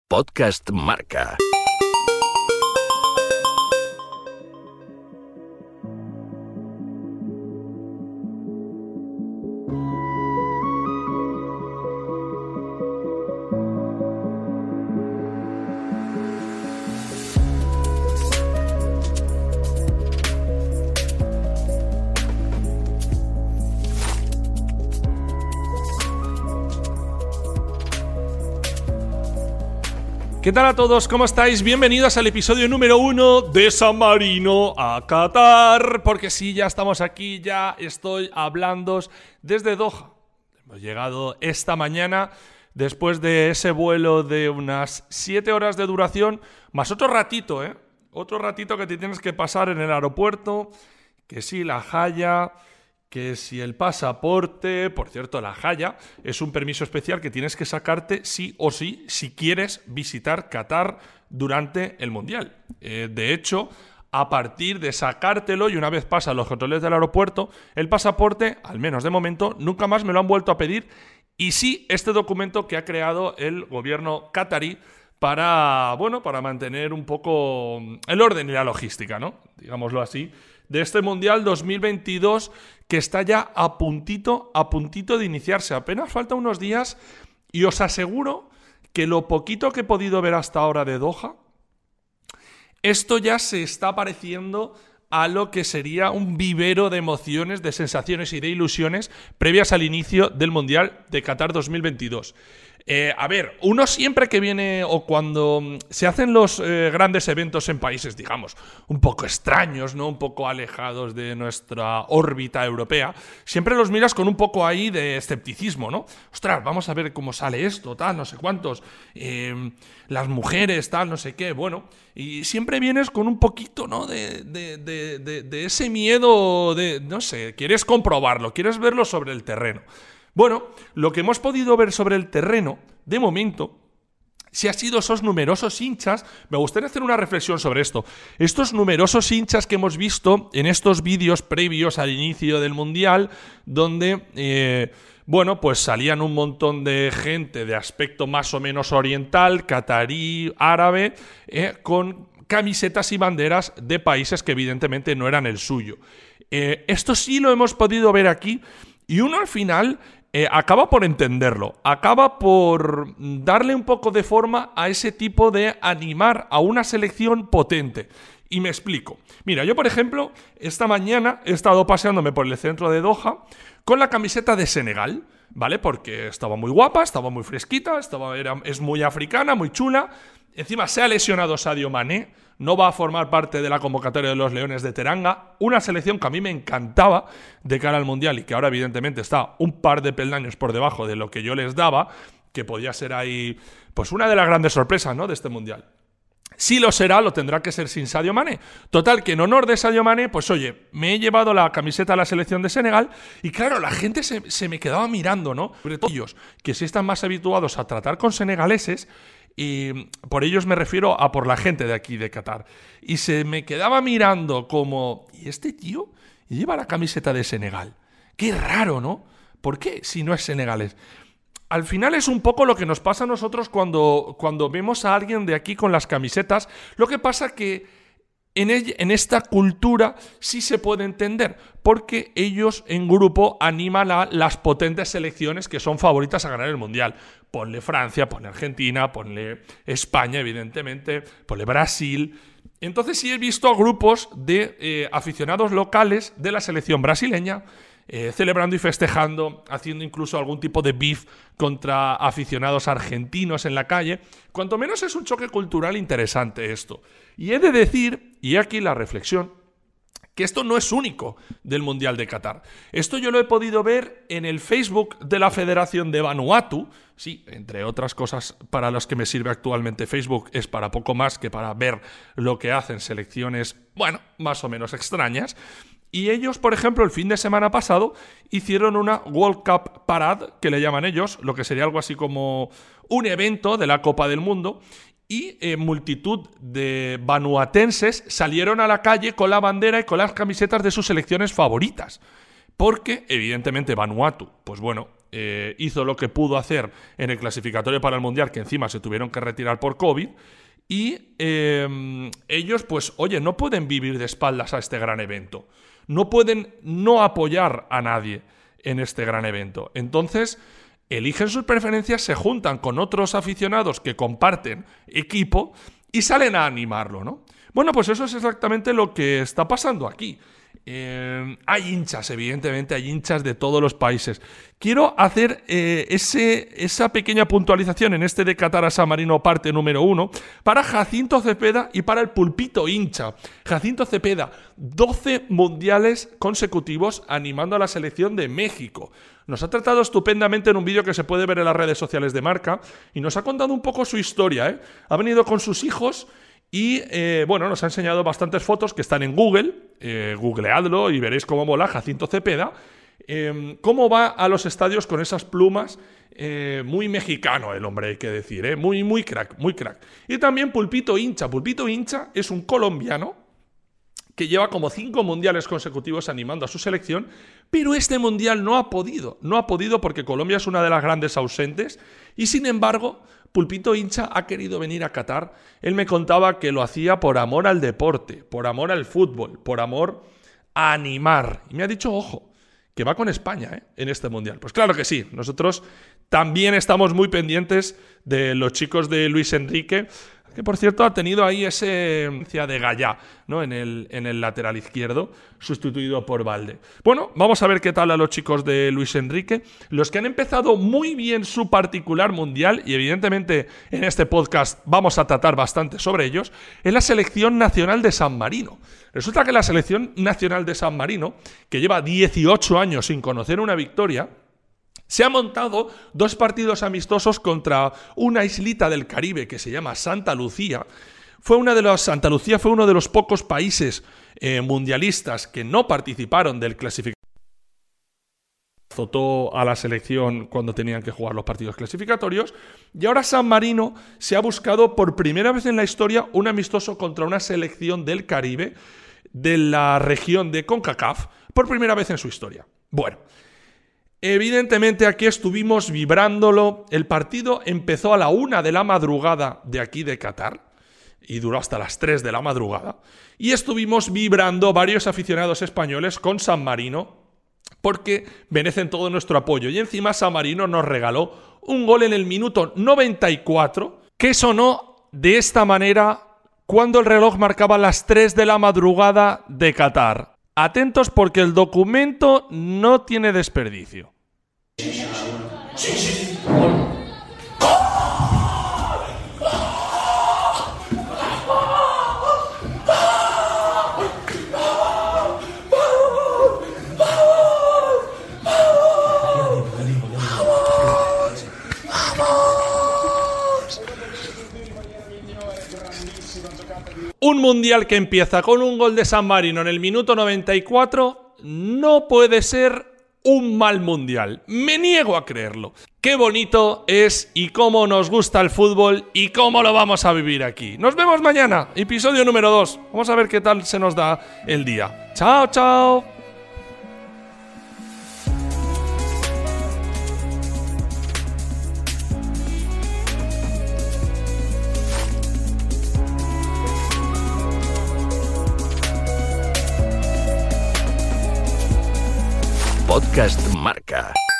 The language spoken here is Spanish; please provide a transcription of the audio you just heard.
Podcast Marca. ¿Qué tal a todos? ¿Cómo estáis? Bienvenidos al episodio número 1 de San Marino a Qatar. Porque sí, ya estamos aquí, ya estoy hablando desde Doha. Hemos llegado esta mañana después de ese vuelo de unas 7 horas de duración, más otro ratito, Otro ratito que te tienes que pasar en el aeropuerto, que sí, la Haya, que si el pasaporte. Por cierto, la Haya es un permiso especial que tienes que sacarte sí o sí si quieres visitar Qatar durante el Mundial. De hecho, a partir de sacártelo y una vez pasas los controles del aeropuerto, el pasaporte, al menos de momento, nunca más me lo han vuelto a pedir. Y sí, este documento que ha creado el gobierno qatarí para mantener un poco el orden y la logística, ¿no? Digámoslo así, de este Mundial 2022 que está ya a puntito de iniciarse. Apenas falta unos días y os aseguro que lo poquito que he podido ver hasta ahora de Doha, esto ya se está pareciendo a lo que sería un vivero de emociones, de sensaciones y de ilusiones previas al inicio del Mundial de Qatar 2022. Uno siempre que viene o cuando se hacen los grandes eventos en países, digamos, un poco extraños, ¿no? Un poco alejados de nuestra órbita europea, siempre los miras con un poco ahí de escepticismo, ¿no? Ostras, vamos a ver cómo sale esto, tal, no sé cuántos, las mujeres, tal, no sé qué, bueno, y siempre vienes con un poquito, ¿no? De ese miedo de, no sé, quieres comprobarlo, quieres verlo sobre el terreno. Bueno, lo que hemos podido ver sobre el terreno, de momento, si ha sido esos numerosos hinchas. Me gustaría hacer una reflexión sobre esto. Estos numerosos hinchas que hemos visto en estos vídeos previos al inicio del Mundial, donde, pues salían un montón de gente de aspecto más o menos oriental, catarí, árabe, con camisetas y banderas de países que evidentemente no eran el suyo. Esto sí lo hemos podido ver aquí y uno al final acaba por entenderlo, acaba por darle un poco de forma a ese tipo de animar a una selección potente. Y me explico. Mira, yo por ejemplo, esta mañana he estado paseándome por el centro de Doha con la camiseta de Senegal, ¿vale? Porque estaba muy guapa, estaba muy fresquita, es muy africana, muy chula. Encima se ha lesionado Sadio Mané, no va a formar parte de la convocatoria de los Leones de Teranga, una selección que a mí me encantaba de cara al Mundial y que ahora evidentemente está un par de peldaños por debajo de lo que yo les daba, que podía ser ahí pues una de las grandes sorpresas, ¿no?, de este Mundial. Si lo será, lo tendrá que ser sin Sadio Mané. Total, que en honor de Sadio Mané, pues oye, me he llevado la camiseta a la selección de Senegal y claro, la gente se me quedaba mirando, ¿no? Sobre todo ellos, que sí están más habituados a tratar con senegaleses, y por ellos me refiero a por la gente de aquí de Qatar. Y se me quedaba mirando como, ¿y este tío lleva la camiseta de Senegal? Qué raro, ¿no? ¿Por qué si no es senegalés? Al final es un poco lo que nos pasa a nosotros cuando vemos a alguien de aquí con las camisetas. Lo que pasa que en esta cultura sí se puede entender, porque ellos en grupo animan a las potentes selecciones que son favoritas a ganar el Mundial. Ponle Francia, ponle Argentina, ponle España, evidentemente, ponle Brasil. Entonces sí he visto a grupos de aficionados locales de la selección brasileña celebrando y festejando, haciendo incluso algún tipo de beef contra aficionados argentinos en la calle. Cuanto menos es un choque cultural interesante esto. Y he de decir, y aquí la reflexión, que esto no es único del Mundial de Qatar. Esto yo lo he podido ver en el Facebook de la Federación de Vanuatu. Sí, entre otras cosas para las que me sirve actualmente Facebook, es para poco más que para ver lo que hacen selecciones, más o menos extrañas. Y ellos, por ejemplo, el fin de semana pasado hicieron una World Cup Parade, que le llaman ellos, lo que sería algo así como un evento de la Copa del Mundo, y multitud de vanuatenses salieron a la calle con la bandera y con las camisetas de sus selecciones favoritas. Porque, evidentemente, Vanuatu, pues bueno, hizo lo que pudo hacer en el clasificatorio para el Mundial, que encima se tuvieron que retirar por COVID, y ellos, pues, oye, no pueden vivir de espaldas a este gran evento. No pueden no apoyar a nadie en este gran evento. Entonces, eligen sus preferencias, se juntan con otros aficionados que comparten equipo y salen a animarlo, ¿no? Bueno, pues eso es exactamente lo que está pasando aquí. Hay hinchas, evidentemente, hay hinchas de todos los países. Quiero hacer esa pequeña puntualización en este de Qatar a San Marino parte número 1 para Jacinto Cepeda y para el pulpito hincha. Jacinto Cepeda, 12 mundiales consecutivos animando a la selección de México. Nos ha tratado estupendamente en un vídeo que se puede ver en las redes sociales de Marca y nos ha contado un poco su historia, ¿eh? Ha venido con sus hijos y, bueno, nos ha enseñado bastantes fotos que están en Google. Googleadlo y veréis cómo mola Jacinto Cepeda. Cómo va a los estadios con esas plumas. Muy mexicano el hombre, hay que decir, muy crack, muy crack. Y también Pulpito Hincha. Pulpito Hincha es un colombiano que lleva como 5 mundiales consecutivos animando a su selección, pero este mundial no ha podido porque Colombia es una de las grandes ausentes y, sin embargo, Pulpito Hincha ha querido venir a Qatar. Él me contaba que lo hacía por amor al deporte, por amor al fútbol, por amor a animar. Y me ha dicho, ojo, que va con España en este mundial. Pues claro que sí, nosotros también estamos muy pendientes de los chicos de Luis Enrique, que por cierto ha tenido ahí ese de Gallá, ¿no? en el lateral izquierdo, sustituido por Valde. Bueno, vamos a ver qué tal a los chicos de Luis Enrique, los que han empezado muy bien su particular mundial, y evidentemente en este podcast vamos a tratar bastante sobre ellos, es la selección nacional de San Marino. Resulta que la selección nacional de San Marino, que lleva 18 años sin conocer una victoria, se ha montado 2 partidos amistosos contra una islita del Caribe que se llama Santa Lucía. Santa Lucía fue uno de los pocos países mundialistas que no participaron del clasificatorio. Azotó a la selección cuando tenían que jugar los partidos clasificatorios. Y ahora San Marino se ha buscado por primera vez en la historia un amistoso contra una selección del Caribe, de la región de CONCACAF, por primera vez en su historia. Bueno, evidentemente aquí estuvimos vibrándolo. El partido empezó a la 1 de la madrugada de aquí de Qatar y duró hasta las 3 de la madrugada. Y estuvimos vibrando varios aficionados españoles con San Marino porque merecen todo nuestro apoyo. Y encima San Marino nos regaló un gol en el minuto 94 que sonó de esta manera cuando el reloj marcaba las 3 de la madrugada de Qatar. Atentos porque el documento no tiene desperdicio. Un mundial que empieza con un gol de San Marino en el minuto 94 no puede ser un mal mundial. Me niego a creerlo. Qué bonito es y cómo nos gusta el fútbol y cómo lo vamos a vivir aquí. Nos vemos mañana, episodio número 2. Vamos a ver qué tal se nos da el día. Chao, chao. Podcast Marca.